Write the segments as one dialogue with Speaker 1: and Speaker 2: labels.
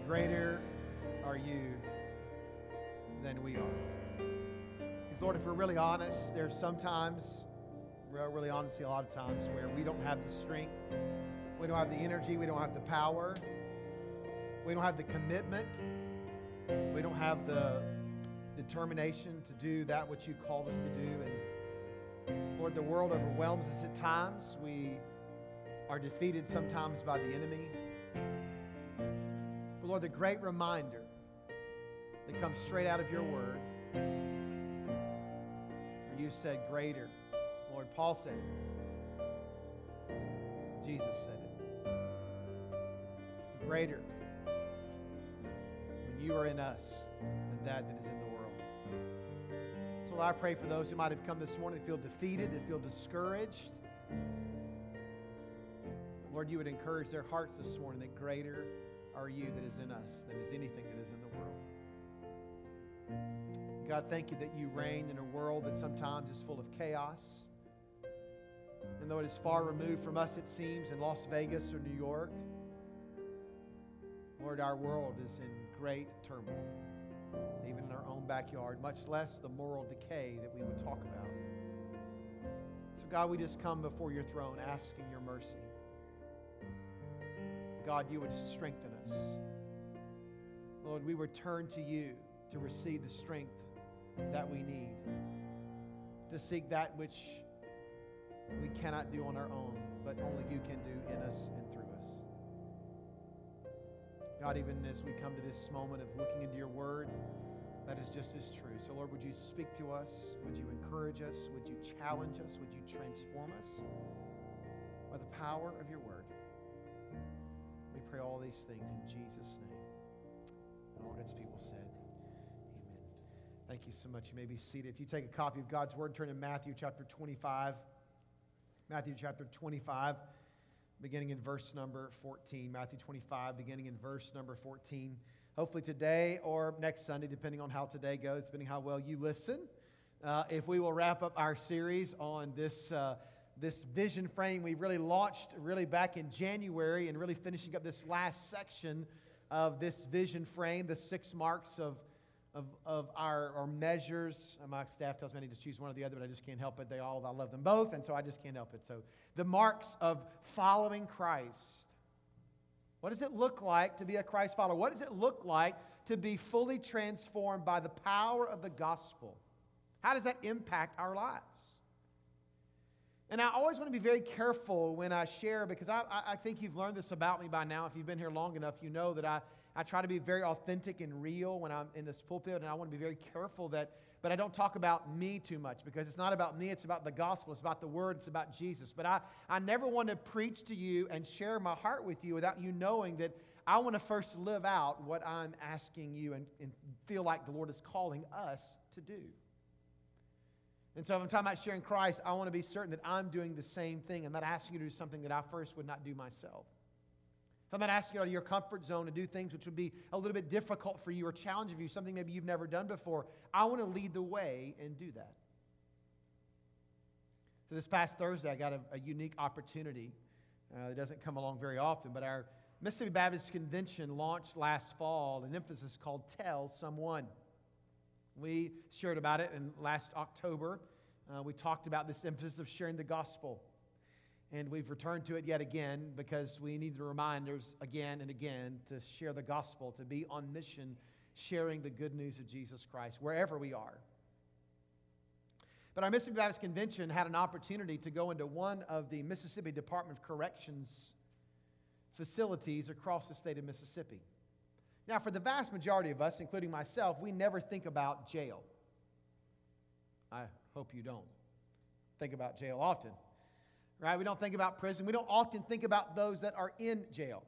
Speaker 1: greater are you than we are. Because Lord, if we're really honest, there's sometimes, really honestly, a lot of times where we don't have the strength, we don't have the energy, we don't have the power, we don't have the commitment, we don't have the determination to do that which you called us to do. And Lord, the world overwhelms us at times. We are defeated sometimes by the enemy. But Lord, the great reminder that comes straight out of your word, where you said greater. Lord, Paul said it. Jesus said it. Greater when you are in us than that is in the world. So Lord, I pray for those who might have come this morning that feel defeated, that feel discouraged. Lord, you would encourage their hearts this morning that greater are you that is in us than is anything that is in the world. God, thank you that you reign in a world that sometimes is full of chaos. And though it is far removed from us, it seems, in Las Vegas or New York, Lord, our world is in great turmoil, even in our own backyard, much less the moral decay that we would talk about. So God, we just come before your throne asking your mercy. God, you would strengthen us. Lord, we would turn to you to receive the strength that we need, to seek that which we cannot do on our own, but only you can do in us and through us. God, even as we come to this moment of looking into your word, that is just as true. So Lord, would you speak to us? Would you encourage us? Would you challenge us? Would you transform us by the power of your word? We pray all these things in Jesus' name. And all God's people said, amen. Thank you so much. You may be seated. If you take a copy of God's word, turn to Matthew chapter 25. Matthew chapter 25, beginning in verse number 14. Matthew 25, beginning in verse number 14. Hopefully today or next Sunday, depending on how today goes, depending how well you listen, if we will wrap up our series on this vision frame we really launched back in January, and really finishing up this last section of this vision frame, the 6 marks of our measures. My staff tells me I need to choose one or the other, but I just can't help it. I love them both, and so I just can't help it. So the marks of following Christ. What does it look like to be a Christ follower? What does it look like to be fully transformed by the power of the gospel? How does that impact our lives? And I always want to be very careful when I share, because I think you've learned this about me by now. If you've been here long enough, you know that I try to be very authentic and real when I'm in this pulpit, and I want to be very careful but I don't talk about me too much, because it's not about me, it's about the gospel, it's about the word, it's about Jesus. But I never want to preach to you and share my heart with you without you knowing that I want to first live out what I'm asking you and feel like the Lord is calling us to do. And so if I'm talking about sharing Christ, I want to be certain that I'm doing the same thing and not asking you to do something that I first would not do myself. If I'm not asking you out of your comfort zone to do things which would be a little bit difficult for you or challenging for you, something maybe you've never done before, I want to lead the way and do that. So this past Thursday, I got a unique opportunity. It doesn't come along very often, but our Mississippi Baptist Convention launched last fall an emphasis called Tell Someone. We shared about it in last October. We talked about this emphasis of sharing the gospel. And we've returned to it yet again, because we need the reminders again and again to share the gospel, to be on mission, sharing the good news of Jesus Christ wherever we are. But our Mississippi Baptist Convention had an opportunity to go into one of the Mississippi Department of Corrections facilities across the state of Mississippi. Now, for the vast majority of us, including myself, we never think about jail. I hope you don't think about jail often. Right? We don't think about prison. We don't often think about those that are in jail.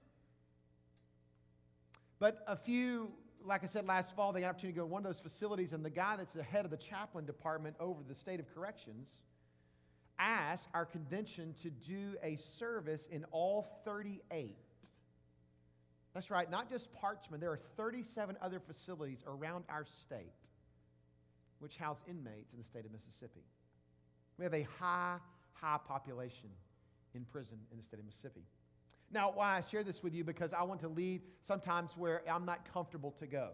Speaker 1: But like I said, last fall, they got an opportunity to go to one of those facilities, and the guy that's the head of the chaplain department over the state of corrections asked our convention to do a service in all 38. That's right, not just Parchman. There are 37 other facilities around our state which house inmates in the state of Mississippi. We have a high population in prison in the state of Mississippi. Now, why I share this with you, because I want to lead sometimes where I'm not comfortable to go.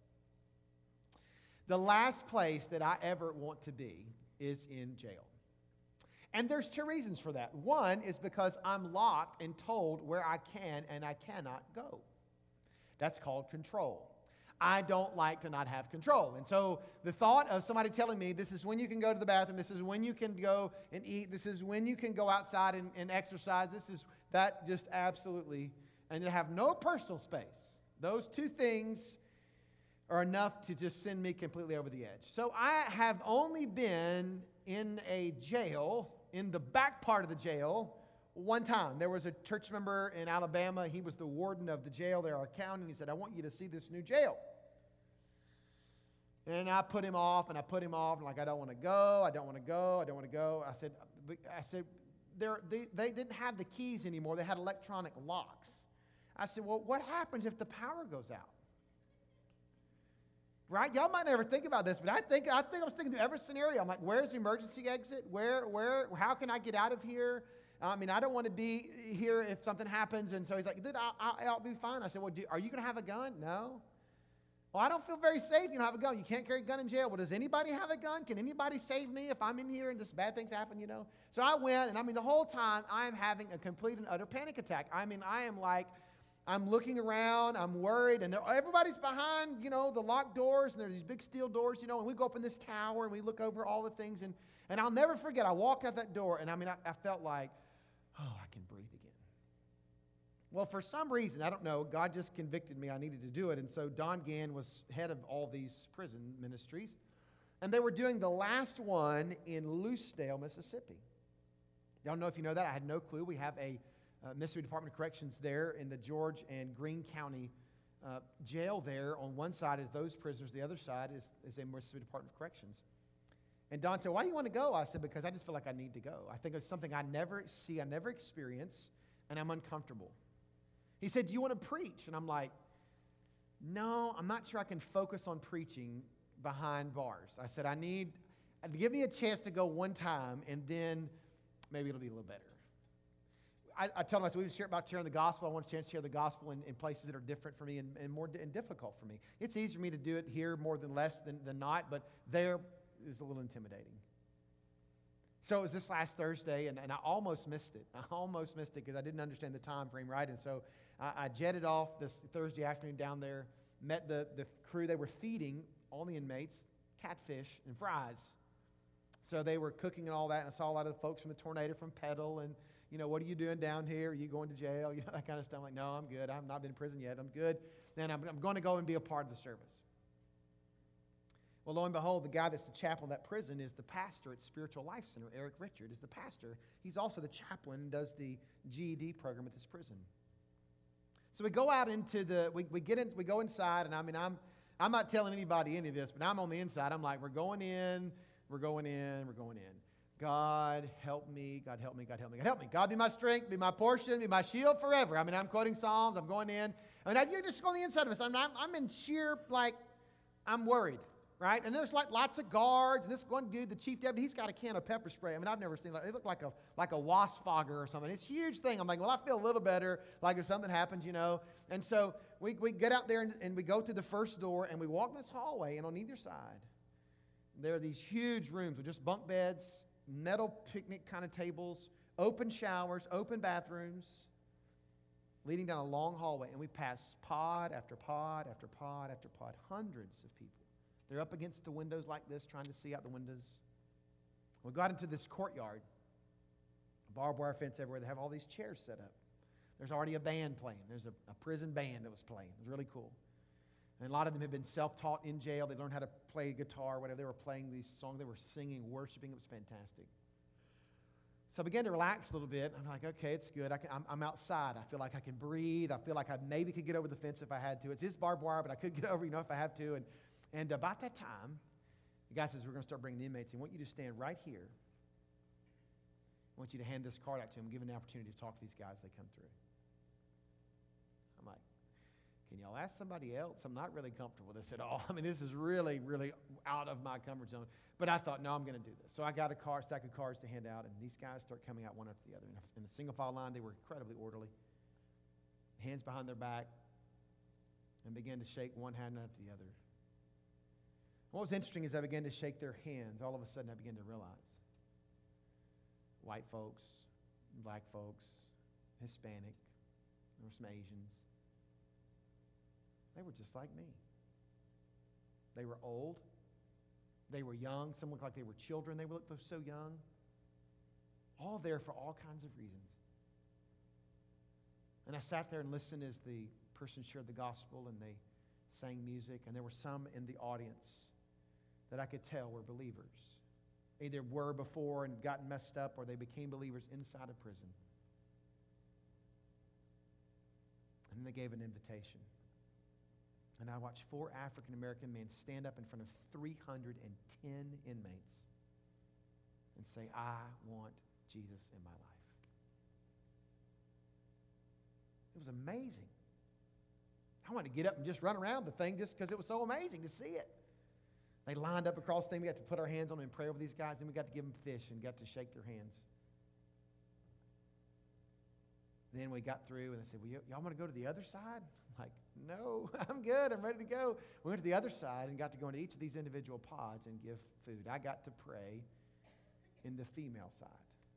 Speaker 1: The last place that I ever want to be is in jail. And there's two reasons for that. One is because I'm locked and told where I can and I cannot go. That's called control. I don't like to not have control. And so the thought of somebody telling me this is when you can go to the bathroom, this is when you can go and eat, this is when you can go outside and exercise, that just absolutely, and to have no personal space. Those two things are enough to just send me completely over the edge. So I have only been in a jail, in the back part of the jail, one time. There was a church member in Alabama. He was the warden of the jail there, our county, and he said, I want you to see this new jail. And I put him off, and like, I don't want to go, I don't want to go, I don't want to go. I said, they didn't have the keys anymore. They had electronic locks. I said, well, what happens if the power goes out? Right? Y'all might never think about this, but I think I was thinking through every scenario. I'm like, where's the emergency exit? How can I get out of here? I mean, I don't want to be here if something happens. And so he's like, dude, I'll be fine. I said, well, are you going to have a gun? No. Well, I don't feel very safe. You don't have a gun. You can't carry a gun in jail. Well, does anybody have a gun? Can anybody save me if I'm in here and just bad things happen, you know? So I went, and the whole time I am having a complete and utter panic attack. I am like, I'm looking around, I'm worried, and everybody's behind, the locked doors, and there's these big steel doors, and we go up in this tower, and we look over all the things, and I'll never forget, I walked out that door, and I felt like, oh, I can breathe again. Well, for some reason, I don't know, God just convicted me I needed to do it, and so Don Gann was head of all these prison ministries, and they were doing the last one in Lucedale, Mississippi. I don't know if you know that. I had no clue. We have a Mississippi Department of Corrections there in the George and Greene County jail there. On one side is those prisoners. The other side is a Mississippi Department of Corrections. And Don said, why do you want to go? I said, because I just feel like I need to go. I think it's something I never see, I never experience, and I'm uncomfortable. He said, do you want to preach? And I'm like, no, I'm not sure I can focus on preaching behind bars. I said, give me a chance to go one time, and then maybe it'll be a little better. I told him, I said, we share about sharing the gospel. I want a chance to share the gospel in places that are different for me and more difficult for me. It's easier for me to do it here more than less than not, but there is a little intimidating. So it was this last Thursday, and I almost missed it. I almost missed it because I didn't understand the time frame right. And so I jetted off this Thursday afternoon down there, met the crew. They were feeding all the inmates catfish and fries. So they were cooking and all that, and I saw a lot of the folks from the Tornado from Petal, and what are you doing down here? Are you going to jail? That kind of stuff. I'm like, no, I'm good. I've not been in prison yet. I'm good. Then I'm going to go and be a part of the service. Well, lo and behold, the guy that's the chaplain of that prison is the pastor at Spiritual Life Center. Eric Richard is the pastor. He's also the chaplain and does the GED program at this prison. So we go out into we go inside, and I'm not telling anybody any of this, but I'm on the inside. I'm like, we're going in. God help me, God help me, God help me, God help me. God be my strength, be my portion, be my shield forever. I'm quoting Psalms, I'm going in. You're just on the inside of us. I'm in sheer, I'm worried, right? And there's lots of guards, and this one dude, the chief deputy, he's got a can of pepper spray. I've never seen it looked like a wasp fogger or something. It's a huge thing. I'm like, well, I feel a little better, like if something happens, And so we get out there, and we go to the first door, and we walk this hallway, and on either side, there are these huge rooms with just bunk beds, metal picnic kind of tables, open showers, open bathrooms, leading down a long hallway. And we pass pod after pod after pod after pod, hundreds of people. They're up against the windows like this, trying to see out the windows. We got into this courtyard, barbed wire fence everywhere. They have all these chairs set up. There's already a band playing. There's a prison band that was playing. It was really cool. And a lot of them had been self-taught in jail. They learned how to play guitar, whatever. They were playing these songs. They were singing, worshiping. It was fantastic. So I began to relax a little bit. I'm like, okay, it's good. I'm outside. I feel like I can breathe. I feel like I maybe could get over the fence if I had to. It's just barbed wire, but I could get over, if I have to. And about that time, the guy says, we're going to start bringing the inmates in. I want you to stand right here. I want you to hand this card out to them, give them an opportunity to talk to these guys as they come through. I'm like, can y'all ask somebody else? I'm not really comfortable with this at all. This is really, really out of my comfort zone. But I thought, no, I'm going to do this. So I got a stack of cards to hand out, and these guys start coming out one after the other. In a single file line, they were incredibly orderly. hands behind their back, and began to shake one hand after the other. What was interesting is I began to shake their hands. All of a sudden, I began to realize white folks, black folks, Hispanic, there were some Asians. They were just like me. They were old. They were young. Some looked like they were children. They looked so young. All there for all kinds of reasons. And I sat there and listened as the person shared the gospel and they sang music. And there were some in the audience that I could tell were believers. Either were before and gotten messed up, or they became believers inside a prison. And then they gave an invitation. And I watched 4 African-American men stand up in front of 310 inmates and say, I want Jesus in my life. It was amazing. I wanted to get up and just run around the thing just because it was so amazing to see it. They lined up across the thing. We got to put our hands on them and pray over these guys. Then we got to give them fish and got to shake their hands. Then we got through and they said, well, y'all want to go to the other side? I'm like, no, I'm good. I'm ready to go. We went to the other side and got to go into each of these individual pods and give food. I got to pray in the female side.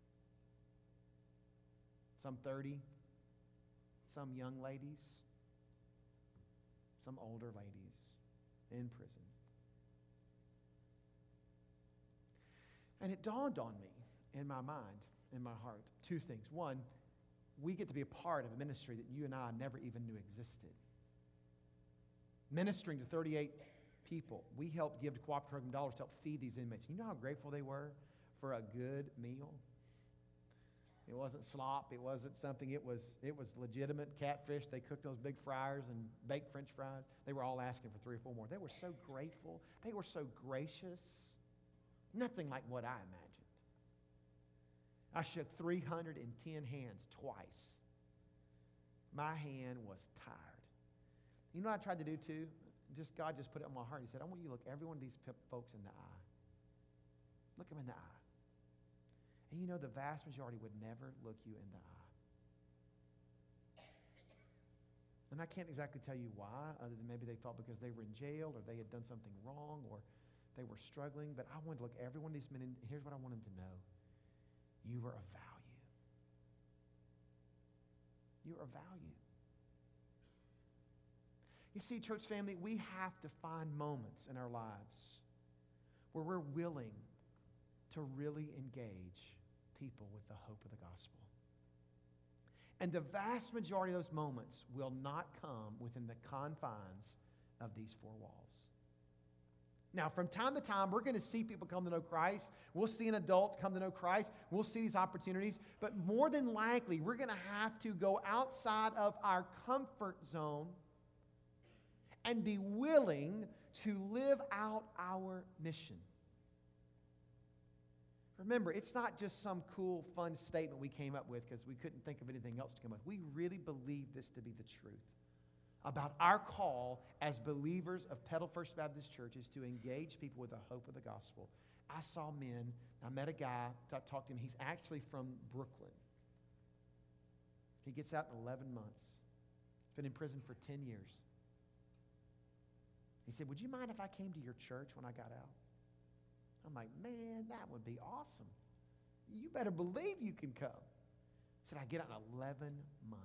Speaker 1: Some 30, some young ladies, some older ladies in prison. And it dawned on me, in my mind, in my heart, 2 things. One, we get to be a part of a ministry that you and I never even knew existed. Ministering to 38 people. We helped give to Cooperative Program dollars to help feed these inmates. You know how grateful they were for a good meal? It wasn't slop. It wasn't something. It was legitimate catfish. They cooked those big fryers and baked French fries. They were all asking for 3 or 4 more. They were so grateful. They were so gracious. Nothing like what I imagined. I shook 310 hands twice. My hand was tired. You know what I tried to do too? God just put it on my heart. He said, I want you to look every one of these folks in the eye. Look them in the eye. And you know the vast majority would never look you in the eye. And I can't exactly tell you why, other than maybe they thought because they were in jail or they had done something wrong or they were struggling. But I wanted to look every one of these men, and here's what I want them to know. You are of value. You are of value. You see, church family, we have to find moments in our lives where we're willing to really engage people with the hope of the gospel. And the vast majority of those moments will not come within the confines of these 4 walls. Now, from time to time, we're going to see people come to know Christ. We'll see an adult come to know Christ. We'll see these opportunities. But more than likely, we're going to have to go outside of our comfort zone and be willing to live out our mission. Remember, it's not just some cool, fun statement we came up with because we couldn't think of anything else to come up with. We really believe this to be the truth about our call as believers of Petal First Baptist Church is to engage people with the hope of the gospel. I saw men. I met a guy. I talked to him. He's actually from Brooklyn. He gets out in 11 months. He's been in prison for 10 years. He said, would you mind if I came to your church when I got out? I'm like, man, that would be awesome. You better believe you can come. He said, I get out in 11 months.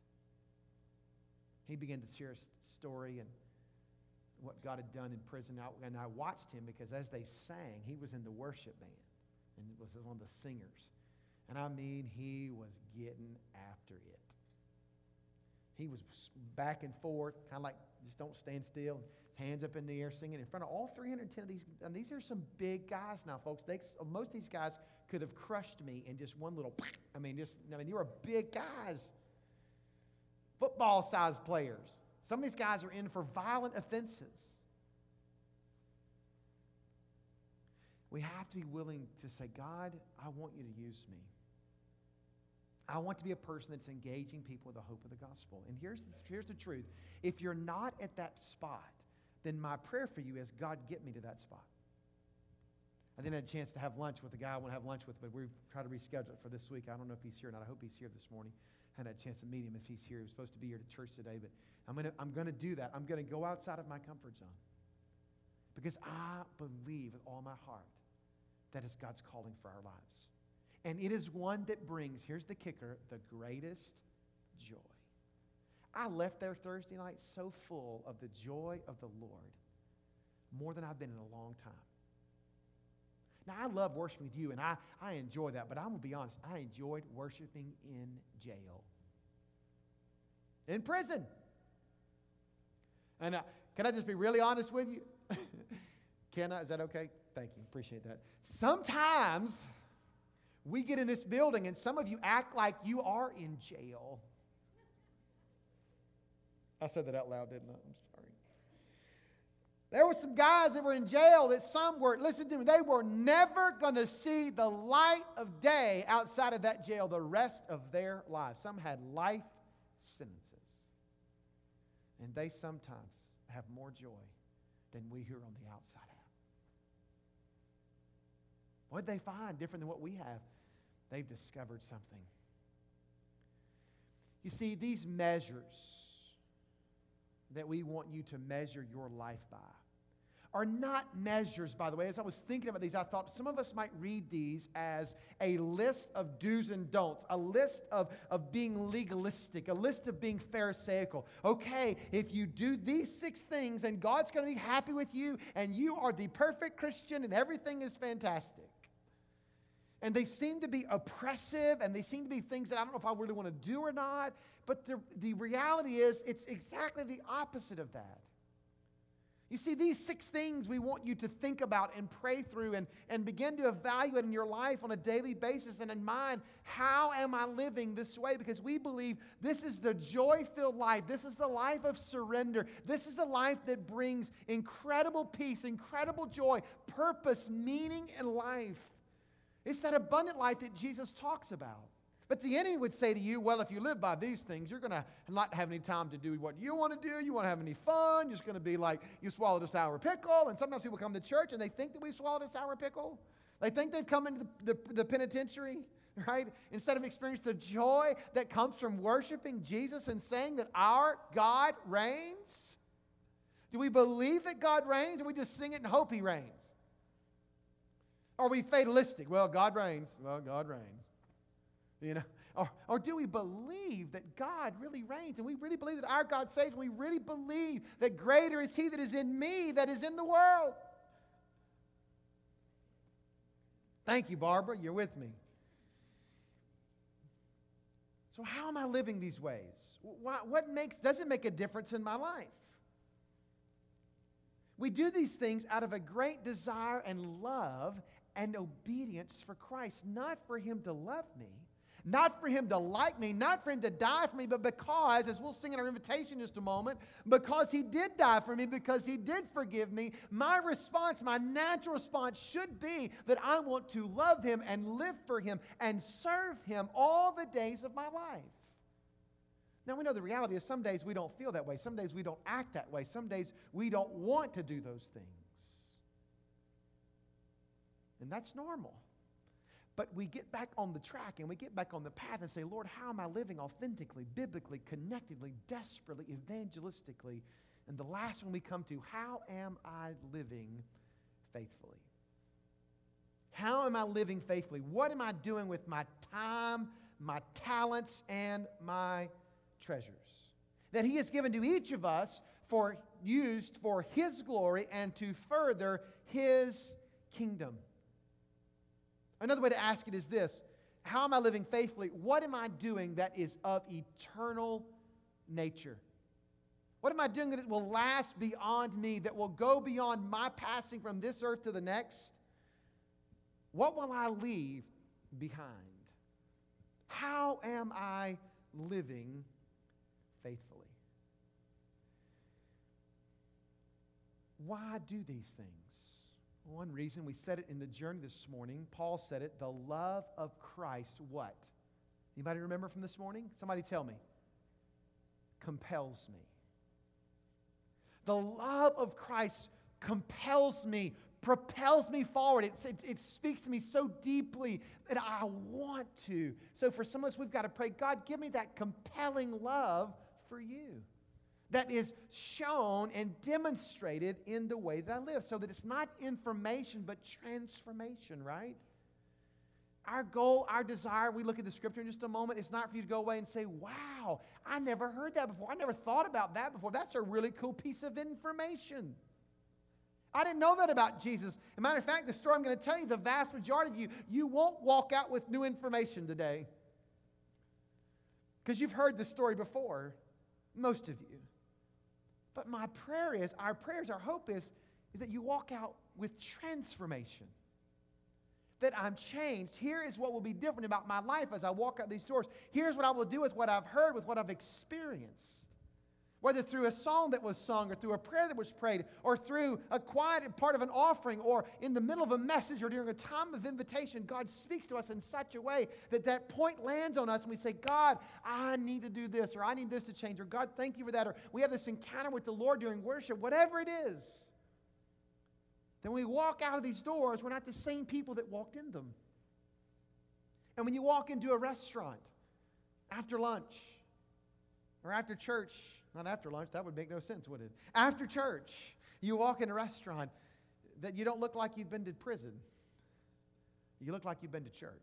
Speaker 1: He began to share a story and what God had done in prison. And I watched him because as they sang, he was in the worship band and was one of the singers. And I mean, he was getting after it. He was back and forth, kind of like just don't stand still. Hands up in the air, singing in front of all 310 of these. And these are some big guys now, folks. Most of these guys could have crushed me in just one little. You were big guys, football-sized players. Some of these guys are in for violent offenses. We have to be willing to say, God, I want you to use me. I want to be a person that's engaging people with the hope of the gospel. And here's the truth. If you're not at that spot, then my prayer for you is, God, get me to that spot. I didn't have a chance to have lunch with the guy I want to have lunch with, but we've tried to reschedule it for this week. I don't know if he's here or not. I hope he's here this morning. I had a chance to meet him if he's here. He was supposed to be here to church today, but I'm gonna do that. I'm gonna go outside of my comfort zone. Because I believe with all my heart that is God's calling for our lives. And it is one that brings, here's the kicker, the greatest joy. I left there Thursday night so full of the joy of the Lord, more than I've been in a long time. Now, I love worshiping with you, and I enjoy that, but I'm going to be honest, I enjoyed worshiping in jail. In prison. And can I just be really honest with you? Can I? Is that okay? Thank you. Appreciate that. Sometimes we get in this building, and some of you act like you are in jail. I said that out loud, didn't I? I'm sorry. There were some guys that were in jail that some were, listen to me, they were never going to see the light of day outside of that jail the rest of their lives. Some had life sentences. And they sometimes have more joy than we here on the outside have. What did they find different than what we have? They've discovered something. You see, these measures that we want you to measure your life by are not measures, by the way. As I was thinking about these, I thought some of us might read these as a list of do's and don'ts, a list of being legalistic, a list of being pharisaical. Okay, if you do these 6 things, and God's going to be happy with you, and you are the perfect Christian, and everything is fantastic. And they seem to be oppressive, and they seem to be things that I don't know if I really want to do or not. But the reality is, it's exactly the opposite of that. You see, these 6 things we want you to think about and pray through and begin to evaluate in your life on a daily basis and in mind, how am I living this way? Because we believe this is the joy-filled life. This is the life of surrender. This is the life that brings incredible peace, incredible joy, purpose, meaning in life. It's that abundant life that Jesus talks about. But the enemy would say to you, well, if you live by these things, you're going to not have any time to do what you want to do. You won't have any fun. You're just going to be like, you swallowed a sour pickle. And sometimes people come to church and they think that we've swallowed a sour pickle. They think they've come into the penitentiary, right? Instead of experiencing the joy that comes from worshiping Jesus and saying that our God reigns. Do we believe that God reigns, or we just sing it and hope He reigns? Are we fatalistic? Well, God reigns. Well, God reigns. You know, or do we believe that God really reigns, and we really believe that our God saves, and we really believe that greater is He that is in me that is in the world? Thank you, Barbara. You're with me. So how am I living these ways? Does it make a difference in my life? We do these things out of a great desire and love and obedience for Christ, not for Him to love me, not for Him to like me, not for Him to die for me, but because, as we'll sing in our invitation in just a moment, because He did die for me, because He did forgive me, my response, my natural response should be that I want to love Him and live for Him and serve Him all the days of my life. Now, we know the reality is some days we don't feel that way. Some days we don't act that way. Some days we don't want to do those things. And that's normal. But we get back on the track and we get back on the path and say, Lord, how am I living authentically, biblically, connectedly, desperately, evangelistically? And the last one we come to, how am I living faithfully? How am I living faithfully? What am I doing with my time, my talents, and my treasures that He has given to each of us used for His glory and to further His kingdom? Another way to ask it is this: how am I living faithfully? What am I doing that is of eternal nature? What am I doing that it will last beyond me, that will go beyond my passing from this earth to the next? What will I leave behind? How am I living faithfully? Why do these things? One reason, we said it in the journey this morning. Paul said it, the love of Christ, what? Anybody remember from this morning? Somebody tell me. Compels me. The love of Christ compels me, propels me forward. It speaks to me so deeply that I want to. So for some of us, we've got to pray, God, give me that compelling love for you that is shown and demonstrated in the way that I live, so that it's not information but transformation, right? Our goal, our desire, we look at the Scripture in just a moment, it's not for you to go away and say, wow, I never heard that before. I never thought about that before. That's a really cool piece of information. I didn't know that about Jesus. As a matter of fact, the story I'm going to tell you, the vast majority of you, you won't walk out with new information today. Because you've heard the story before, most of you. But my prayer is, our hope is that you walk out with transformation. That I'm changed. Here is what will be different about my life as I walk out these doors. Here's what I will do with what I've heard, with what I've experienced. Whether through a song that was sung, or through a prayer that was prayed, or through a quiet part of an offering, or in the middle of a message, or during a time of invitation, God speaks to us in such a way that that point lands on us and we say, God, I need to do this, or I need this to change, or God, thank you for that, or we have this encounter with the Lord during worship, whatever it is. Then when we walk out of these doors, we're not the same people that walked in them. And when you walk into a restaurant after lunch, or after church, not after lunch, that would make no sense, would it? After church, you walk in a restaurant, that you don't look like you've been to prison. You look like you've been to church.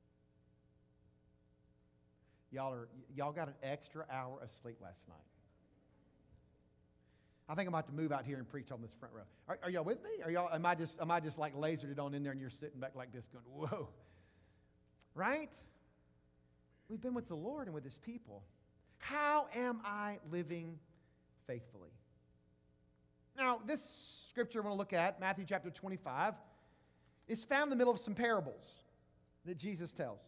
Speaker 1: Y'all got an extra hour of sleep last night. I think I'm about to move out here and preach on this front row. Are y'all with me? Am I just like lasered it on in there and you're sitting back like this going, whoa. Right? We've been with the Lord and with His people. How am I living faithfully? Now, this scripture we're going to look at, Matthew chapter 25, is found in the middle of some parables that Jesus tells.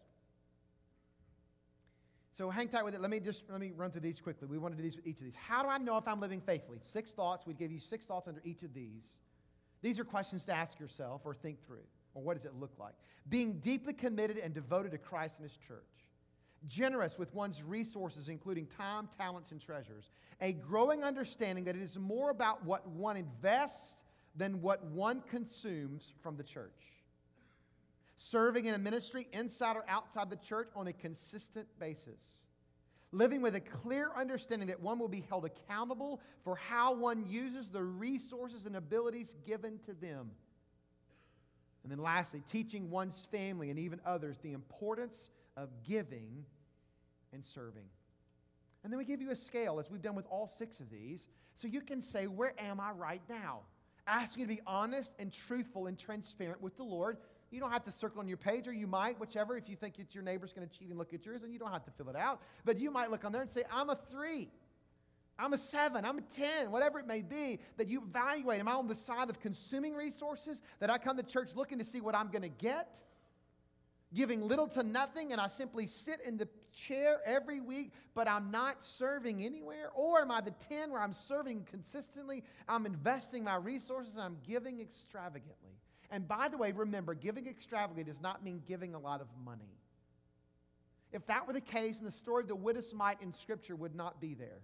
Speaker 1: So hang tight with it. Let me run through these quickly. We want to do these with each of these. How do I know if I'm living faithfully? 6 thoughts. We'd give you 6 thoughts under each of these. These are questions to ask yourself or think through. Or what does it look like? Being deeply committed and devoted to Christ and His church. Generous with one's resources, including time, talents, and treasures. A growing understanding that it is more about what one invests than what one consumes from the church. Serving in a ministry inside or outside the church on a consistent basis. Living with a clear understanding that one will be held accountable for how one uses the resources and abilities given to them. And then lastly, teaching one's family and even others the importance of giving and serving. And then we give you a scale, as we've done with all 6 of these, so you can say, where am I right now? Ask you to be honest and truthful and transparent with the Lord. You don't have to circle on your page, or you might, whichever. If you think that your neighbor's going to cheat and look at yours, then you don't have to fill it out. But you might look on there and say, I'm a 3. I'm a 7, I'm a 10, whatever it may be, that you evaluate. Am I on the side of consuming resources, that I come to church looking to see what I'm going to get? Giving little to nothing, and I simply sit in the chair every week, but I'm not serving anywhere? Or am I the 10 where I'm serving consistently, I'm investing my resources, I'm giving extravagantly? And by the way, remember, giving extravagantly does not mean giving a lot of money. If that were the case, then the story of the widow's mite in Scripture would not be there.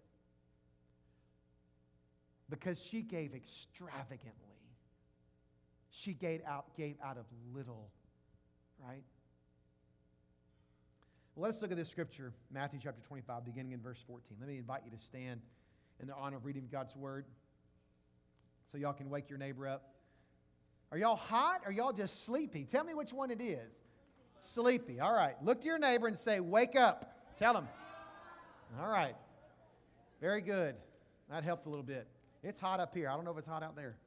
Speaker 1: Because she gave extravagantly. She gave out of little, right? Well, let's look at this scripture, Matthew chapter 25, beginning in verse 14. Let me invite you to stand in the honor of reading God's word so y'all can wake your neighbor up. Are y'all hot or y'all just sleepy? Tell me which one it is. Sleepy. All right. Look to your neighbor and say, wake up. Tell him. All right. Very good. That helped a little bit. It's hot up here. I don't know if it's hot out there.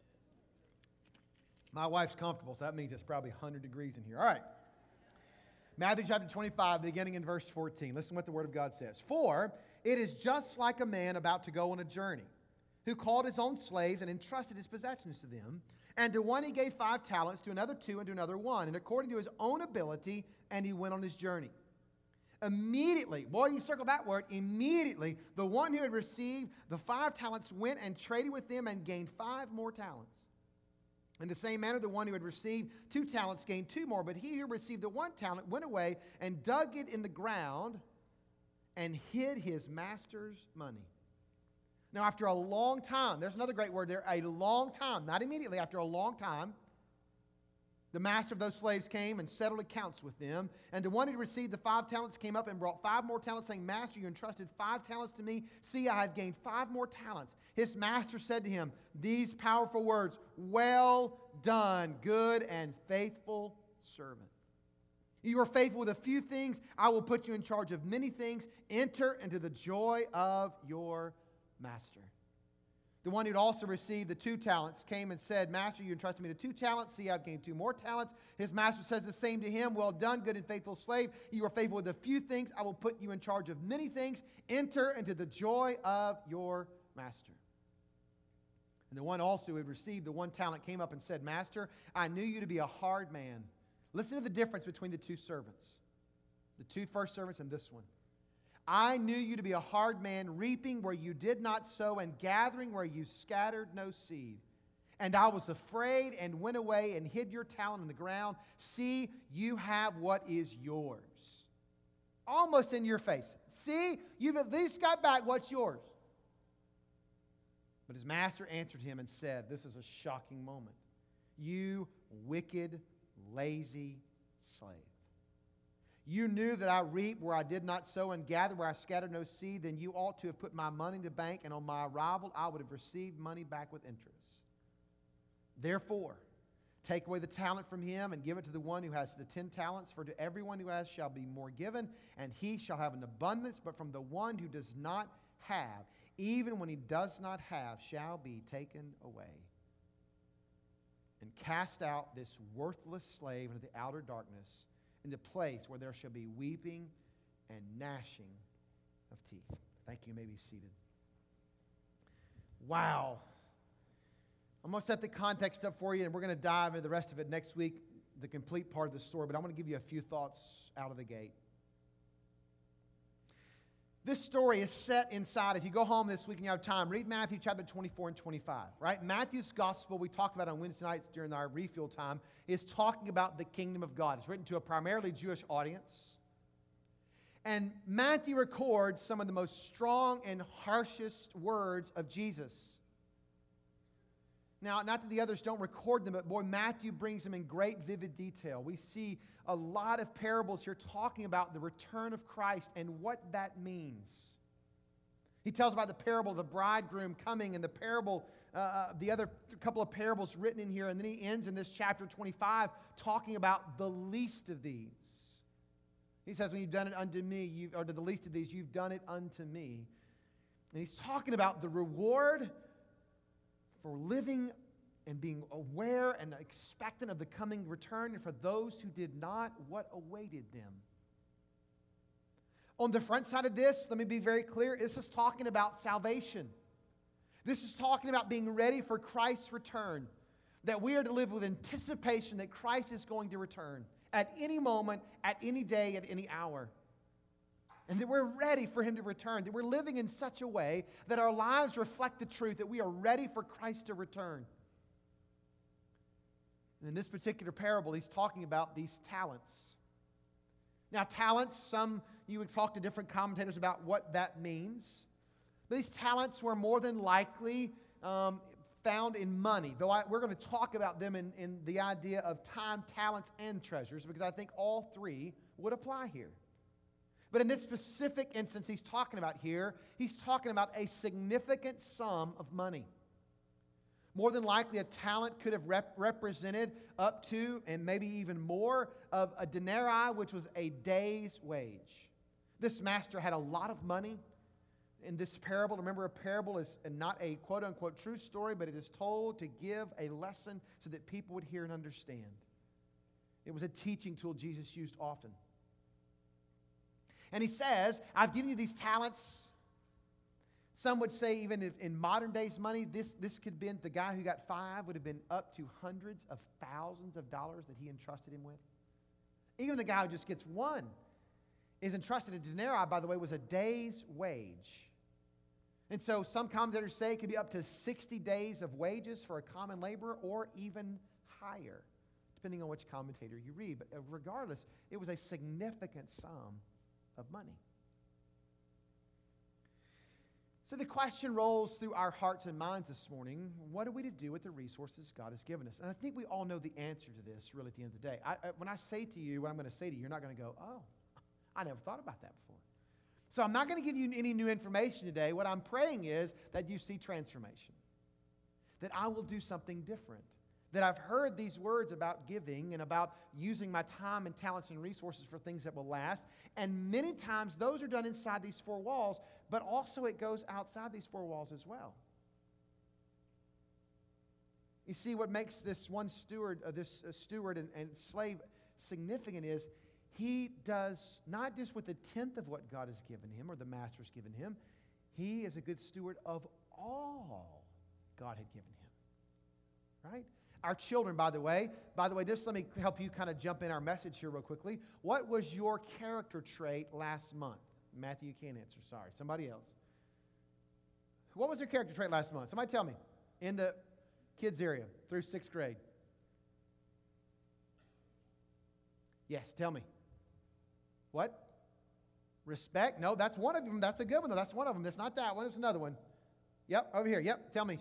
Speaker 1: My wife's comfortable, so that means it's probably 100 degrees in here. All right. Matthew chapter 25, beginning in verse 14. Listen what the Word of God says. For it is just like a man about to go on a journey, who called his own slaves and entrusted his possessions to them. And to one he gave 5 talents, to another 2, and to another 1, and according to his own ability, and he went on his journey. Immediately, boy, you circle that word, immediately, the one who had received the 5 talents went and traded with them and gained 5 more talents. In the same manner, the one who had received 2 talents gained 2 more, but he who received the 1 talent went away and dug it in the ground and hid his master's money. Now, after a long time, there's another great word there, a long time, not immediately, after a long time, the master of those slaves came and settled accounts with them. And the one who received the 5 talents came up and brought 5 more talents, saying, Master, you entrusted 5 talents to me. See, I have gained 5 more talents. His master said to him these powerful words, well done, good and faithful servant. You are faithful with a few things. I will put you in charge of many things. Enter into the joy of your master. The one who'd also received the 2 talents came and said, Master, you entrusted me to 2 talents. See, I've gained 2 more talents. His master says the same to him. Well done, good and faithful slave. You are faithful with a few things. I will put you in charge of many things. Enter into the joy of your master. And the one also who had received the 1 talent came up and said, Master, I knew you to be a hard man. Listen to the difference between the 2 servants. The 2 first servants and this one. I knew you to be a hard man, reaping where you did not sow and gathering where you scattered no seed. And I was afraid and went away and hid your talent in the ground. See, you have what is yours. Almost in your face. See, you've at least got back what's yours. But his master answered him and said, this is a shocking moment. You wicked, lazy slave. You knew that I reap where I did not sow and gather where I scattered no seed. Then you ought to have put my money in the bank, and on my arrival I would have received money back with interest. Therefore, take away the talent from him and give it to the one who has the 10 talents. For to everyone who has shall be more given, and he shall have an abundance. But from the one who does not have, even when he does not have, shall be taken away. And cast out this worthless slave into the outer darkness, in the place where there shall be weeping and gnashing of teeth. Thank you. You may be seated. Wow. I'm going to set the context up for you, and we're going to dive into the rest of it next week, the complete part of the story, but I'm going to give you a few thoughts out of the gate. This story is set inside, if you go home this week and you have time, read Matthew chapter 24 and 25, right? Matthew's gospel, we talked about on Wednesday nights during our refuel time, is talking about the kingdom of God. It's written to a primarily Jewish audience. And Matthew records some of the most strong and harshest words of Jesus. Now, not that the others don't record them, but boy, Matthew brings them in great vivid detail. We see a lot of parables here talking about the return of Christ and what that means. He tells about the parable of the bridegroom coming and the parable, the other couple of parables written in here, and then he ends in this chapter 25 talking about the least of these. He says, when you've done it unto me, or to the least of these, you've done it unto me. And he's talking about the reward for living and being aware and expectant of the coming return, and for those who did not, what awaited them. On the front side of this, let me be very clear, this is talking about salvation. This is talking about being ready for Christ's return, that we are to live with anticipation that Christ is going to return at any moment, at any day, at any hour. And that we're ready for Him to return, that we're living in such a way that our lives reflect the truth, that we are ready for Christ to return. And in this particular parable, he's talking about these talents. Now, talents, you would talk to different commentators about what that means. But these talents were more than likely found in money, though we're going to talk about them in the idea of time, talents, and treasures, because I think all three would apply here. But in this specific instance he's talking about here, he's talking about a significant sum of money. More than likely, a talent could have represented up to, and maybe even more, of a denarii, which was a day's wage. This master had a lot of money. In this parable, remember, a parable is not a quote-unquote true story, but it is told to give a lesson so that people would hear and understand. It was a teaching tool Jesus used often. And he says, I've given you these talents. Some would say, even if in modern days money, this could have been, the guy who got 5 would have been up to hundreds of thousands of dollars that he entrusted him with. Even the guy who just gets 1 is entrusted. A denarii, by the way, was a day's wage. And so some commentators say it could be up to 60 days of wages for a common laborer, or even higher, depending on which commentator you read. But regardless, it was a significant sum of money. So the question rolls through our hearts and minds this morning, what are we to do with the resources God has given us? And I think we all know the answer to this really at the end of the day. When I say to you what I'm going to say to you, you're not going to go, oh, I never thought about that before. So I'm not going to give you any new information today. What I'm praying is that you see transformation, that I will do something different, that I've heard these words about giving and about using my time and talents and resources for things that will last. And many times those are done inside these four walls, but also it goes outside these four walls as well. You see, what makes this one steward, steward and slave significant is he does not just with a tenth of what God has given him or the master's given him, he is a good steward of all God had given him. Right? Our children, by the way, just let me help you kind of jump in our message here real quickly. What was your character trait last month? Matthew, you can't answer. Sorry. Somebody else. What was your character trait last month? Somebody tell me. In the kids area through 6th grade. Yes, tell me. What? Respect? No, that's one of them. That's a good one, though. That's one of them. That's not that one. It's another one. Yep, over here. Yep, tell me.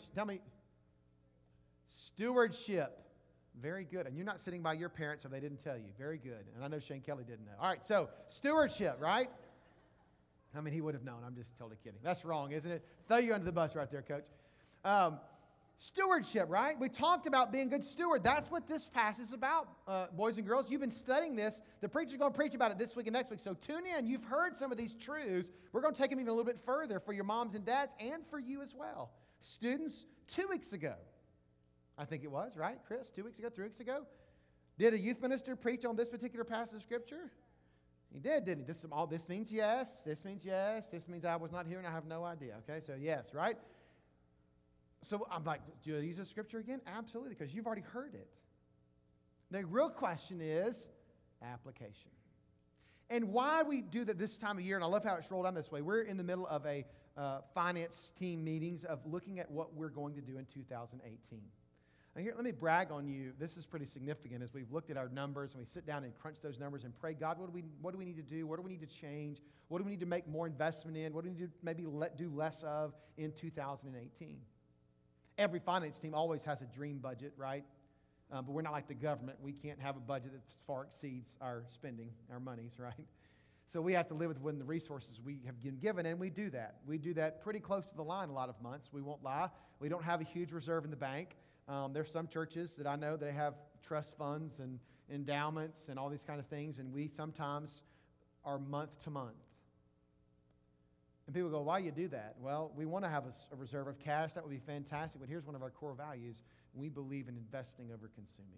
Speaker 1: Stewardship. Very good. And you're not sitting by your parents, so they didn't tell you. Very good. And I know Shane Kelly didn't know. All right, so stewardship, right? I mean, he would have known. I'm just totally kidding. That's wrong, isn't it? Throw you under the bus right there, Coach. Stewardship, right? We talked about being a good steward. That's what this passage is about, boys and girls. You've been studying this. The preacher's going to preach about it this week and next week. So tune in. You've heard some of these truths. We're going to take them even a little bit further for your moms and dads and for you as well. Students, 2 weeks ago, I think it was, right, Chris? 2 weeks ago, 3 weeks ago? Did a youth minister preach on this particular passage of Scripture? He did, didn't he? This means yes. This means yes. This means I was not here and I have no idea. Okay, so yes, right? So I'm like, do you use the Scripture again? Absolutely, because you've already heard it. The real question is application. And why we do that this time of year, and I love how it's rolled on this way. We're in the middle of a finance team meetings of looking at what we're going to do in 2018. Now here, let me brag on you. This is pretty significant as we've looked at our numbers and we sit down and crunch those numbers and pray, God, what do we need to do? What do we need to change? What do we need to make more investment in? What do we need to maybe do less of in 2018? Every finance team always has a dream budget, right? But we're not like the government. We can't have a budget that far exceeds our spending, our monies, right? So we have to live within the resources we have been given, and we do that. We do that pretty close to the line a lot of months. We won't lie. We don't have a huge reserve in the bank. There's some churches that I know that have trust funds and endowments and all these kind of things, and we sometimes are month to month. And people go, why do you do that? Well, we want to have a reserve of cash. That would be fantastic. But here's one of our core values. We believe in investing over consuming.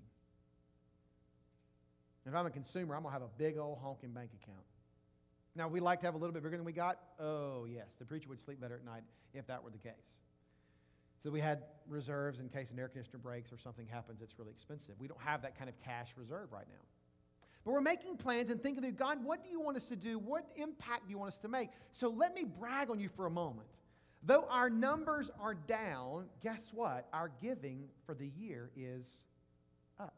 Speaker 1: If I'm a consumer, I'm going to have a big old honking bank account. Now, we like to have a little bit bigger than we got. Oh, yes. The preacher would sleep better at night if that were the case. So we had reserves in case an air conditioner breaks or something happens that's really expensive. We don't have that kind of cash reserve right now. But we're making plans and thinking, God, what do you want us to do? What impact do you want us to make? So let me brag on you for a moment. Though our numbers are down, guess what? Our giving for the year is up.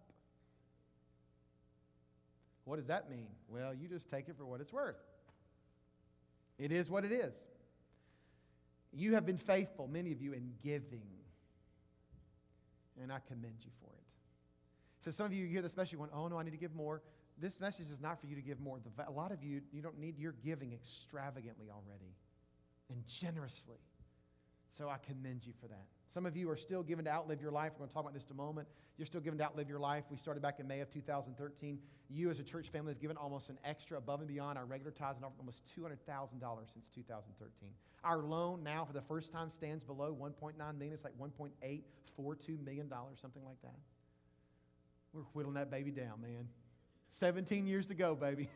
Speaker 1: What does that mean? Well, you just take it for what it's worth. It is what it is. You have been faithful, many of you, in giving. And I commend you for it. So some of you hear this message going, oh, no, I need to give more. This message is not for you to give more. A lot of you, you don't need, you're giving extravagantly already and generously. So I commend you for that. Some of you are still giving to outlive your life. We're going to talk about this in a moment. You're still giving to outlive your life. We started back in May of 2013. You as a church family have given almost an extra above and beyond our regular tithes and offering almost $200,000 since 2013. Our loan now for the first time stands below $1.9 million. It's like $1.842 million, something like that. We're whittling that baby down, man. 17 years to go, baby.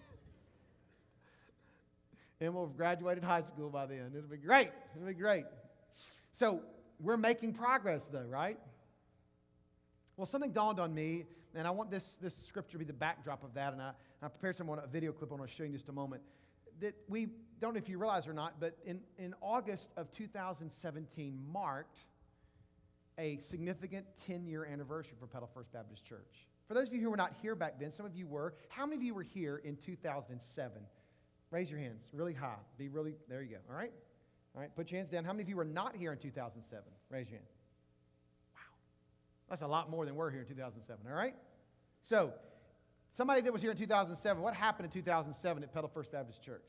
Speaker 1: And we'll have graduated high school by then. It'll be great. It'll be great. So we're making progress, though, right? Well, something dawned on me, and I want this scripture to be the backdrop of that, and I prepared a video clip I want to show you in just a moment. That we don't know if you realize or not, but in August of 2017 marked a significant 10-year anniversary for Petal First Baptist Church. For those of you who were not here back then, some of you were. How many of you were here in 2007? Raise your hands really high. There you go, all right? All right, put your hands down. How many of you were not here in 2007? Raise your hand. Wow. That's a lot more than we're here in 2007, all right? So, somebody that was here in 2007, what happened in 2007 at Petal First Baptist Church?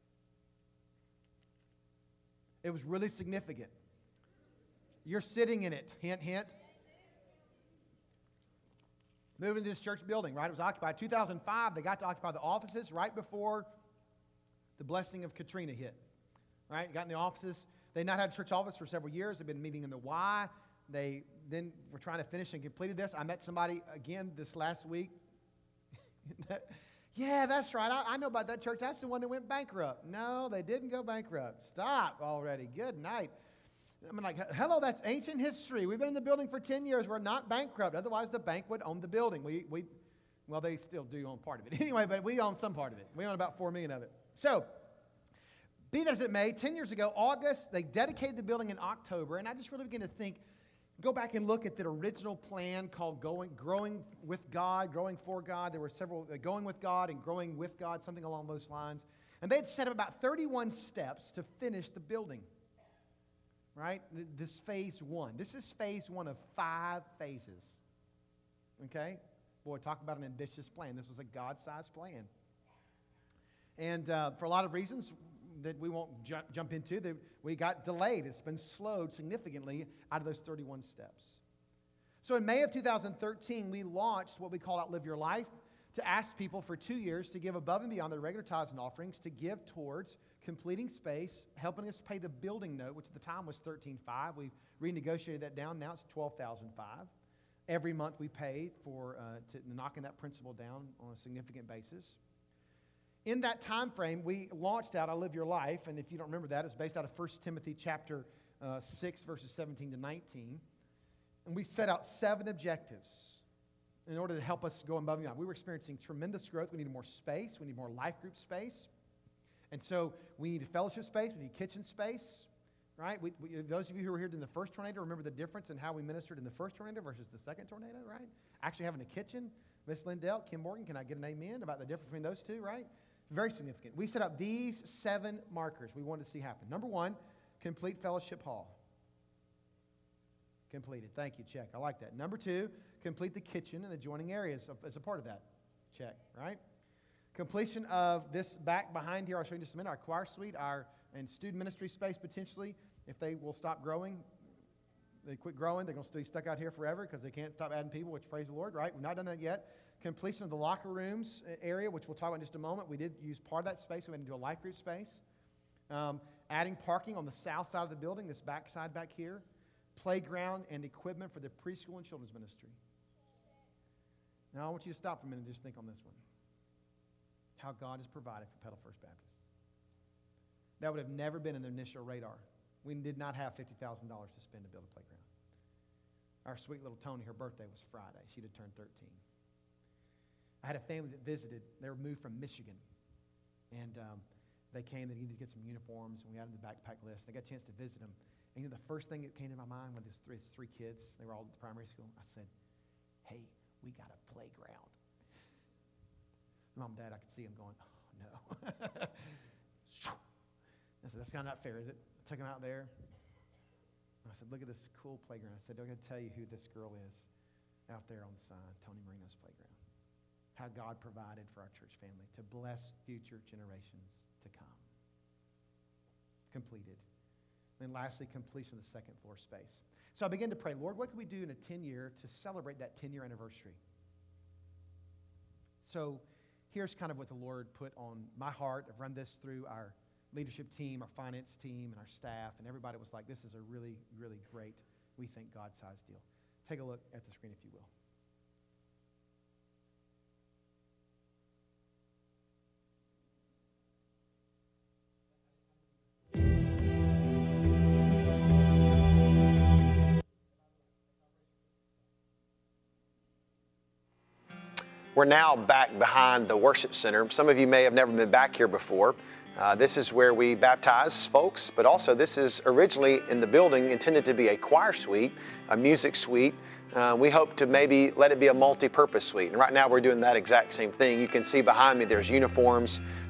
Speaker 1: It was really significant. You're sitting in it. Hint, hint. Moving to this church building, right? It was occupied. 2005, they got to occupy the offices right before the blessing of Katrina hit. Right? Got in the offices. They not had a church office for several years. They've been meeting in the Y. They then were trying to finish and completed this. I met somebody again this last week. Yeah, that's right. I know about that church. That's the one that went bankrupt. No, they didn't go bankrupt. Stop already. Good night. I'm like, hello, that's ancient history. We've been in the building for 10 years. We're not bankrupt. Otherwise, the bank would own the building. Well, they still do own part of it. Anyway, but we own some part of it. We own about $4 million of it. So, be that as it may, 10 years ago, August, they dedicated the building in October, and I just really began to think, go back and look at the original plan called Growing with God, Growing for God. There were several, Going with God and Growing with God, something along those lines. And they had set up about 31 steps to finish the building, right? This phase one. This is phase one of 5 phases, okay? Boy, talk about an ambitious plan. This was a God-sized plan. And for a lot of reasons that we won't jump into, that we got delayed. It's been slowed significantly out of those 31 steps. So in May of 2013, we launched what we call Outlive Your Life, to ask people for 2 years to give above and beyond their regular tithes and offerings, to give towards completing space, helping us pay the building note, which at the time was $13,500. We renegotiated that down. Now it's $12,500. Every month we pay for knocking that principal down on a significant basis. In that time frame, we launched out Outlive Your Life, and if you don't remember that, it's based out of 1 Timothy chapter 6, verses 17 to 19. And we set out 7 objectives in order to help us go above and beyond. We were experiencing tremendous growth. We needed more space. We needed more life group space. And so we needed fellowship space. We needed kitchen space, right? Those of you who were here during the first tornado remember the difference in how we ministered in the first tornado versus the second tornado, right? Actually having a kitchen. Miss Lindell, Kim Morgan, can I get an amen about the difference between those two, right? Very significant. We set up these 7 markers we wanted to see happen. Number 1, complete fellowship hall. Completed. Thank you. Check. I like that. Number 2, complete the kitchen and adjoining areas as a part of that. Check. Right? Completion of this back behind here, I'll show you in just a minute, our choir suite, and student ministry space potentially. If they will stop growing, they quit growing, they're going to stay stuck out here forever because they can't stop adding people, which praise the Lord, right? We've not done that yet. Completion of the locker rooms area, which we'll talk about in just a moment. We did use part of that space. We went into a life group space. Adding parking on the south side of the building, this back side back here. Playground and equipment for the preschool and children's ministry. Now, I want you to stop for a minute and just think on this one. How God has provided for Petal First Baptist. That would have never been in their initial radar. We did not have $50,000 to spend to build a playground. Our sweet little Tony, her birthday was Friday. She'd have turned 13. I had a family that visited. They were moved from Michigan. And they came. They needed to get some uniforms, and we had them in the backpack list. I got a chance to visit them. And the first thing that came to my mind when there's three kids, they were all at the primary school, I said, hey, we got a playground. Mom and Dad, I could see them going, oh, no. I said, that's kind of not fair, is it? I took them out there. I said, look at this cool playground. I said, I'm going to tell you who this girl is out there on the sign, Tony Marino's playground. How God provided for our church family to bless future generations to come. Completed. Then lastly, completion of the second floor space. So I began to pray, Lord, what can we do in a 10-year to celebrate that 10-year anniversary? So here's kind of what the Lord put on my heart. I've run this through our leadership team, our finance team, and our staff, and everybody was like, this is a really, really great, we think, God-sized deal. Take a look at the screen, if you will.
Speaker 2: We're now back behind the worship center. Some of you may have never been back here before. This is where we baptize folks, but also this is originally in the building intended to be a choir suite, a music suite. We hope to maybe let it be a multi-purpose suite. And right now we're doing that exact same thing. You can see behind me there's uniforms.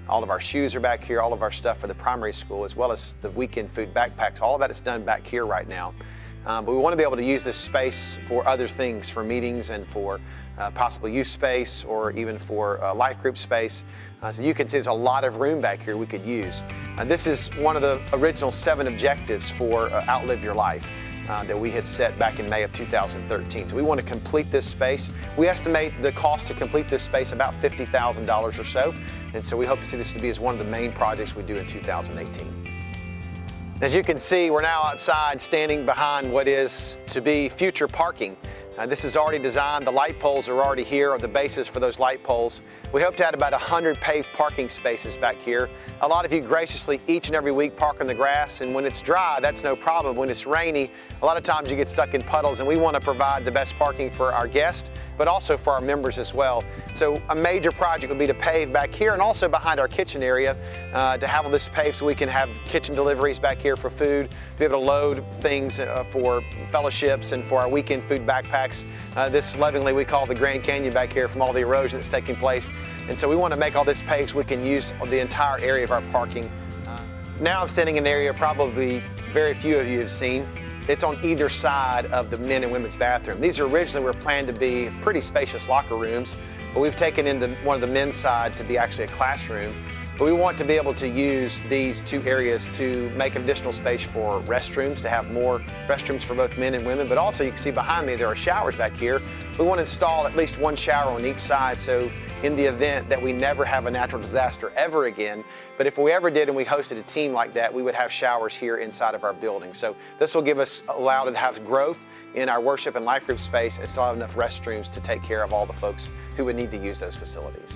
Speaker 2: All of our shoes are back here, all of our stuff for the primary school, as well as the weekend food backpacks. All of that is done back here right now. But we want to be able to use this space for other things, for meetings and for possible youth space, or even for life group space. So you can see there's a lot of room back here we could use. This is one of the original 7 objectives for Outlive Your Life that we had set back in May of 2013. So we want to complete this space. We estimate the cost to complete this space about $50,000 or so. And so we hope to see this to be as one of the main projects we do in 2018. As you can see, we're now outside standing behind what is to be future parking. This is already designed. The light poles are already here, or the bases for those light poles. We hope to add about 100 paved parking spaces back here. A lot of you graciously each and every week park on the grass, and when it's dry, that's no problem. When it's rainy, a lot of times you get stuck in puddles, and we want to provide the best parking for our guests, but also for our members as well. So a major project would be to pave back here and also behind our kitchen area to have all this paved so we can have kitchen deliveries back here for food, to be able to load things for fellowships and for our weekend food backpacks. This lovingly we call the Grand Canyon back here from all the erosion that's taking place. And so we want to make all this paved so we can use the entire area of our parking. Now I'm standing in an area probably very few of you have seen. It's on either side of the men and women's bathroom. These originally were planned to be pretty spacious locker rooms, but we've taken in one of the men's side to be actually a classroom. But we want to be able to use these 2 areas to make additional space for restrooms, to have more restrooms for both men and women. But also you can see behind me there are showers back here. We want to install at least 1 shower on each side, so in the event that we never have a natural disaster ever again, but if we ever did and we hosted a team like that, we would have showers here inside of our building. So this will allow to have growth in our worship and life group space and still have enough restrooms to take care of all the folks who would need to use those facilities.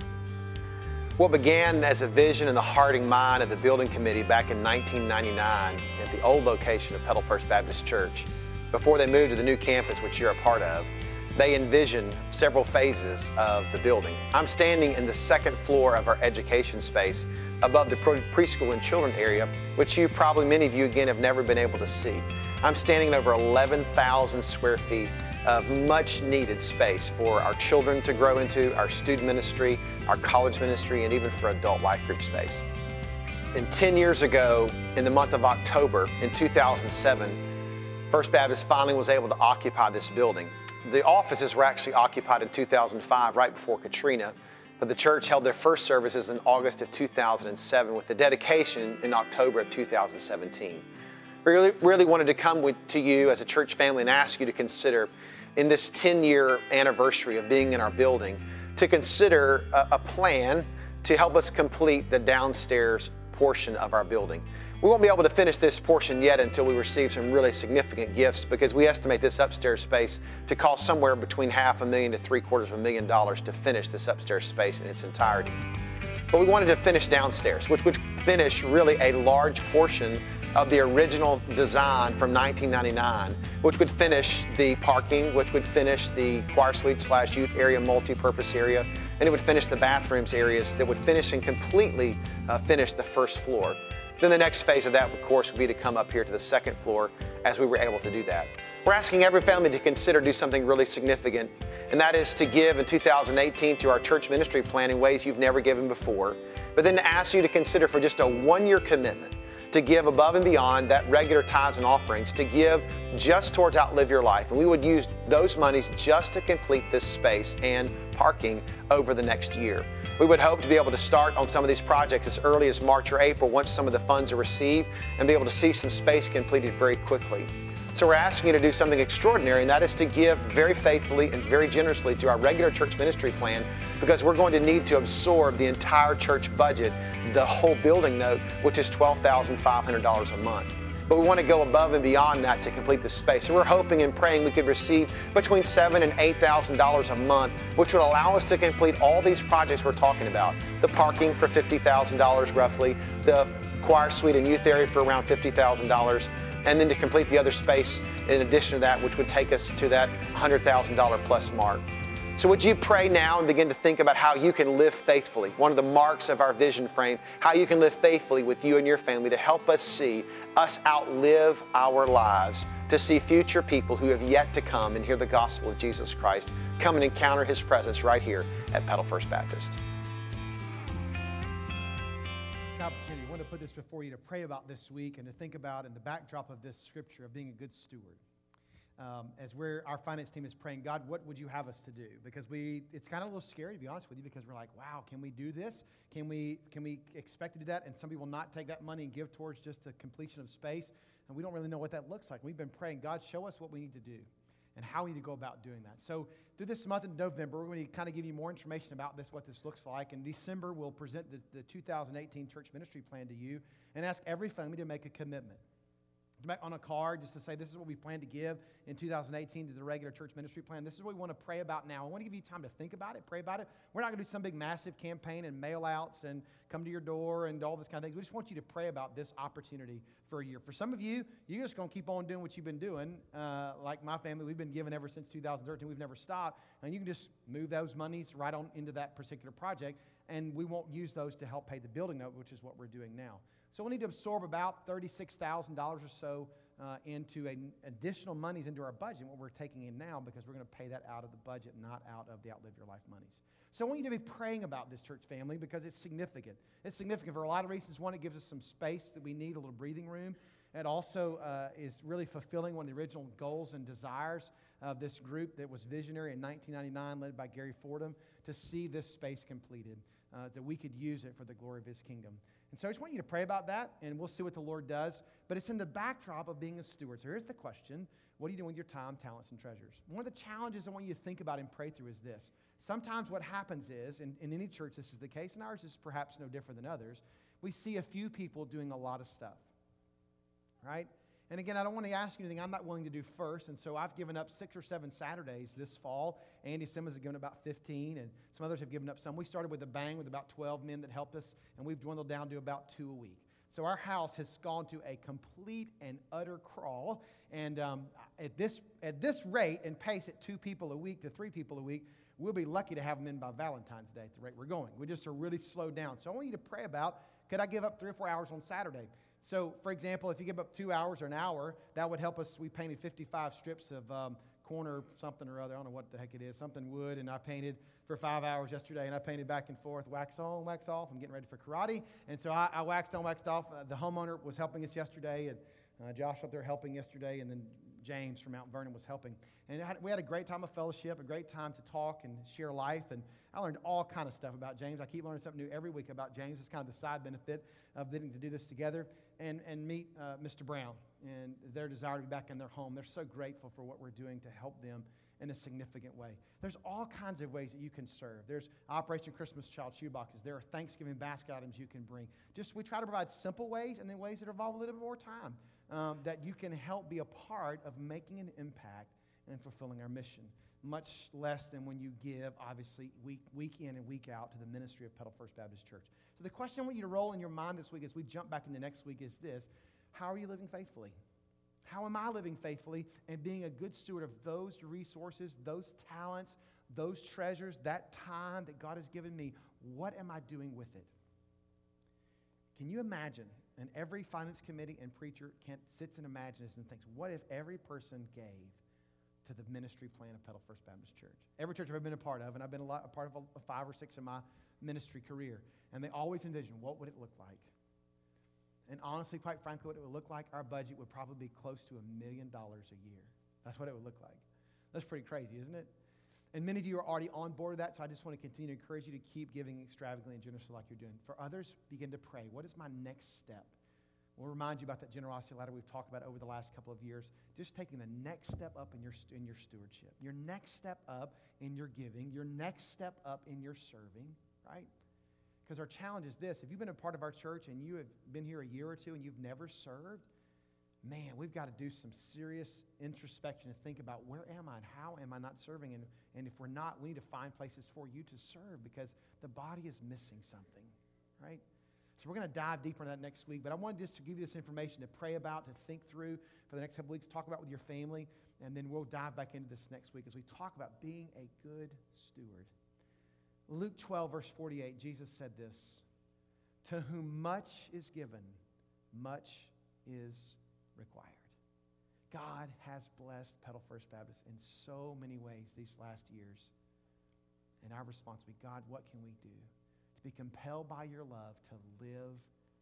Speaker 2: What began as a vision in the heart and mind of the building committee back in 1999 at the old location of Petal First Baptist Church, before they moved to the new campus, which you're a part of, they envisioned several phases of the building. I'm standing in the 2nd floor of our education space above the preschool and children area, which many of you again have never been able to see. I'm standing in over 11,000 square feet of much needed space for our children to grow into, our student ministry, our college ministry, and even for adult life group space. And 10 years ago, in the month of October in 2007, First Baptist finally was able to occupy this building. The offices were actually occupied in 2005, right before Katrina, but the church held their first services in August of 2007 with the dedication in October of 2017. We really wanted to come to you as a church family and ask you to consider, in this 10-year anniversary of being in our building, to consider a plan to help us complete the downstairs portion of our building. We won't be able to finish this portion yet until we receive some really significant gifts, because we estimate this upstairs space to cost somewhere between $500,000 to $750,000 to finish this upstairs space in its entirety. But we wanted to finish downstairs, which would finish really a large portion of the original design from 1999, which would finish the parking, which would finish the choir suite / youth area, multi-purpose area, and it would finish the bathrooms areas that would finish and completely finish the 1st floor. Then the next phase of that, of course, would be to come up here to the 2nd floor as we were able to do that. We're asking every family to consider do something really significant, and that is to give in 2018 to our church ministry plan in ways you've never given before, but then to ask you to consider for just a 1-year commitment to give above and beyond that regular tithes and offerings, to give just towards Outlive Your Life. And we would use those monies just to complete this space and parking over the next year. We would hope to be able to start on some of these projects as early as March or April once some of the funds are received, and be able to see some space completed very quickly. So we're asking you to do something extraordinary, and that is to give very faithfully and very generously to our regular church ministry plan, because we're going to need to absorb the entire church budget, the whole building note, which is $12,500 a month. But we want to go above and beyond that to complete the space. So we're hoping and praying we could receive between $7,000 and $8,000 a month, which would allow us to complete all these projects we're talking about. The parking for $50,000 roughly, the choir suite and youth area for around $50,000, and then to complete the other space in addition to that, which would take us to that $100,000 plus mark. So would you pray now and begin to think about how you can live faithfully? One of the marks of our vision frame, how you can live faithfully with you and your family to help us see us outlive our lives, to see future people who have yet to come and hear the gospel of Jesus Christ come and encounter His presence right here at Petal First Baptist.
Speaker 1: want to put this before you to pray about this week and to think about in the backdrop of this scripture of being a good steward. As our finance team is praying, God, what would you have us to do? Because it's kind of a little scary, to be honest with you, because we're like, wow, can we do this? Can we expect to do that? And some people not take that money and give towards just the completion of space, and we don't really know what that looks like. We've been praying, God, show us what we need to do and how we need to go about doing that. So through this month in November, we're going to kind of give you more information about this, what this looks like. In December, we'll present the 2018 church ministry plan to you and ask every family to make a commitment. On a card, just to say, this is what we plan to give in 2018 to the regular church ministry plan. This is what we want to pray about now. I want to give you time to think about it, pray about it. We're not going to do some big massive campaign and mail outs and come to your door and all this kind of thing. We just want you to pray about this opportunity for a year. For some of you, you're just going to keep on doing what you've been doing. Like my family, we've been giving ever since 2013. We've never stopped. And you can just move those monies right on into that particular project, and we won't use those to help pay the building note, which is what we're doing now. So we need to absorb about $36,000 or so into additional monies into our budget, what we're taking in now, because we're going to pay that out of the budget, not out of the Outlive Your Life monies. So I want you to be praying about this, church family, because it's significant. It's significant for a lot of reasons. One, it gives us some space that we need, a little breathing room. It also is really fulfilling one of the original goals and desires of this group that was visionary in 1999, led by Gary Fordham, to see this space completed, that we could use it for the glory of His kingdom. And so I just want you to pray about that, and we'll see what the Lord does. But it's in the backdrop of being a steward. So here's the question. What are you doing with your time, talents, and treasures? One of the challenges I want you to think about and pray through is this. Sometimes what happens is, in any church this is the case, and ours is perhaps no different than others, we see a few people doing a lot of stuff, right? And again, I don't want to ask you anything I'm not willing to do first, and so I've given up 6 or 7 Saturdays this fall. Andy Simmons has given about 15, and some others have given up some. We started with a bang with about 12 men that helped us, and we've dwindled down to about 2 a week. So our house has gone to a complete and utter crawl, and at this rate and pace, at 2 people a week to 3 people a week, we'll be lucky to have them in by Valentine's Day at the rate we're going. We just are really slowed down. So I want you to pray about, could I give up 3 or 4 hours on Saturday? So, for example, if you give up 2 hours or an hour, that would help us. We painted 55 strips of corner something or other. I don't know what the heck it is, something wood, and I painted for 5 hours yesterday, and I painted back and forth, wax on, wax off. I'm getting ready for karate, and so I waxed on, waxed off. The homeowner was helping us yesterday, and Josh up there helping yesterday, and then James from Mount Vernon was helping. And we had a great time of fellowship, a great time to talk and share life, and I learned all kind of stuff about James. I keep learning something new every week about James. It's kind of the side benefit of getting to do this together and meet Mr. Brown and their desire to be back in their home. They're so grateful for what we're doing to help them in a significant way. There's all kinds of ways that you can serve. There's Operation Christmas Child Shoeboxes. There are Thanksgiving basket items you can bring. We try to provide simple ways and then ways that involve a little bit more time that you can help be a part of making an impact and fulfilling our mission. Much less than when you give, obviously, week in and week out to the ministry of Petal First Baptist Church. So the question I want you to roll in your mind this week as we jump back into next week is this: how are you living faithfully? How am I living faithfully and being a good steward of those resources, those talents, those treasures, that time that God has given me? What am I doing with it? Can you imagine, and every finance committee and preacher sits and imagines and thinks, what if every person gave to the ministry plan of Petal First Baptist Church? Every church I've ever been a part of, and I've been a part of 5 or 6 in my ministry career, and they always envision, what would it look like? And honestly, quite frankly, what it would look like, our budget would probably be close to $1 million a year. That's what it would look like. That's pretty crazy, isn't it? And many of you are already on board with that, so I just want to continue to encourage you to keep giving extravagantly and generously like you're doing. For others, begin to pray. What is my next step? We'll remind you about that generosity ladder we've talked about over the last couple of years. Just taking the next step up in your stewardship, your next step up in your giving, your next step up in your serving, right? Because our challenge is this: if you've been a part of our church and you have been here a year or two and you've never served, man, we've got to do some serious introspection and think about, where am I and how am I not serving? And if we're not, we need to find places for you to serve, because the body is missing something, right? So we're going to dive deeper into that next week, but I wanted just to give you this information to pray about, to think through for the next couple weeks, talk about with your family, and then we'll dive back into this next week as we talk about being a good steward. Luke 12, verse 48, Jesus said this: "To whom much is given, much is required." God has blessed Petal First Baptist in so many ways these last years. And our response will be, God, what can we do to be compelled by your love to live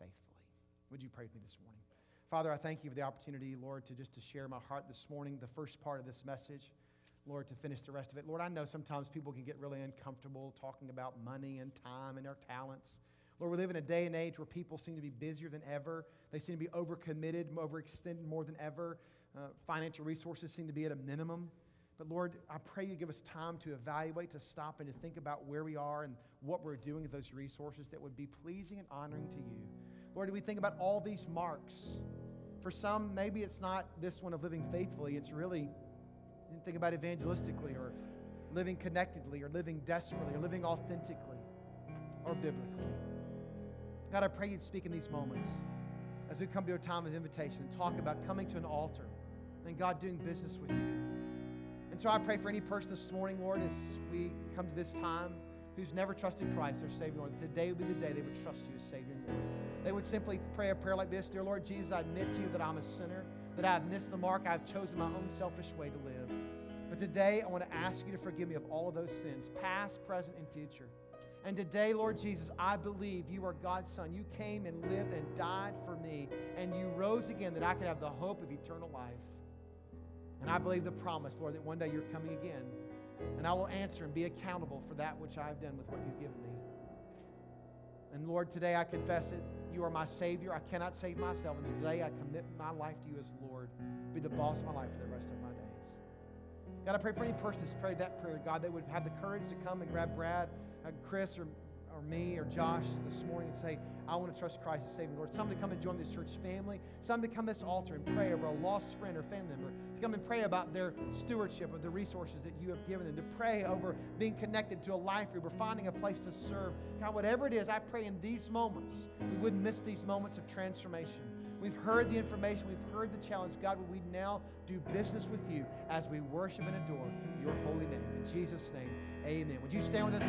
Speaker 1: faithfully. Would you pray with me this morning? Father, I thank you for the opportunity, Lord, to share my heart this morning, the first part of this message, Lord, to finish the rest of it. Lord, I know sometimes people can get really uncomfortable talking about money and time and their talents. Lord, we live in a day and age where people seem to be busier than ever. They seem to be overcommitted, overextended more than ever. Financial resources seem to be at a minimum. But Lord, I pray you give us time to evaluate, to stop, and to think about where we are and what we're doing with those resources that would be pleasing and honoring to you. Lord, do we think about all these marks? For some, maybe it's not this one of living faithfully. It's really, think about evangelistically or living connectedly or living desperately or living authentically or biblically. God, I pray you'd speak in these moments as we come to a time of invitation and talk about coming to an altar and God doing business with you. And so I pray for any person this morning, Lord, as we come to this time who's never trusted Christ, their Savior, Lord, today would be the day they would trust you as Savior and Lord. They would simply pray a prayer like this: Dear Lord Jesus, I admit to you that I'm a sinner, that I have missed the mark, I've chosen my own selfish way to live. But today I want to ask you to forgive me of all of those sins, past, present, and future. And today, Lord Jesus, I believe you are God's Son. You came and lived and died for me, and you rose again that I could have the hope of eternal life. And I believe the promise, Lord, that one day you're coming again, and I will answer and be accountable for that which I've done with what you've given me. And Lord, today I confess it. You are my Savior. I cannot save myself. And today I commit my life to you as Lord. Be the boss of my life for the rest of my days. God, I pray for any person that's prayed that prayer, God, they would have the courage to come and grab Brad, Chris, or me, or Josh this morning and say, I want to trust Christ as Savior, Lord. Some to come and join this church family. Some to come to this altar and pray over a lost friend or family member. To come and pray about their stewardship of the resources that you have given them. To pray over being connected to a life group or finding a place to serve. God, whatever it is, I pray in these moments, we wouldn't miss these moments of transformation. We've heard the information. We've heard the challenge. God, will we now do business with you as we worship and adore your holy name. In Jesus' name, amen. Would you stand with us?